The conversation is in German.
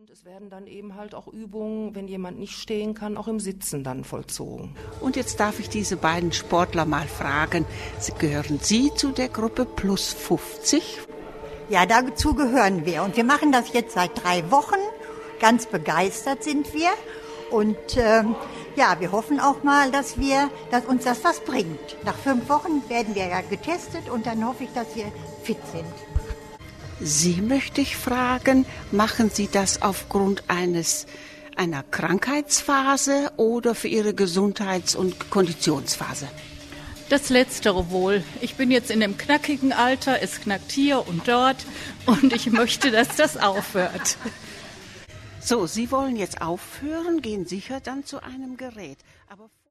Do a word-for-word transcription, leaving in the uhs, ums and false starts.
Es werden dann eben halt auch Übungen, wenn jemand nicht stehen kann, auch im Sitzen dann vollzogen. Und jetzt darf ich diese beiden Sportler mal fragen, gehören Sie zu der Gruppe Plus fünfzig? Ja, dazu gehören wir. Und wir machen das jetzt seit drei Wochen. Ganz begeistert sind wir. Und ähm, ja, wir hoffen auch mal, dass, wir, dass uns das was bringt. Nach fünf Wochen werden wir ja getestet und dann hoffe ich, dass wir fit sind. Sie möchte ich fragen, machen Sie das aufgrund eines einer Krankheitsphase oder für Ihre Gesundheits- und Konditionsphase? Das Letztere wohl. Ich bin jetzt in dem knackigen Alter, es knackt hier und dort und ich möchte, dass das aufhört. So, Sie wollen jetzt aufhören, gehen sicher dann zu einem Gerät. Aber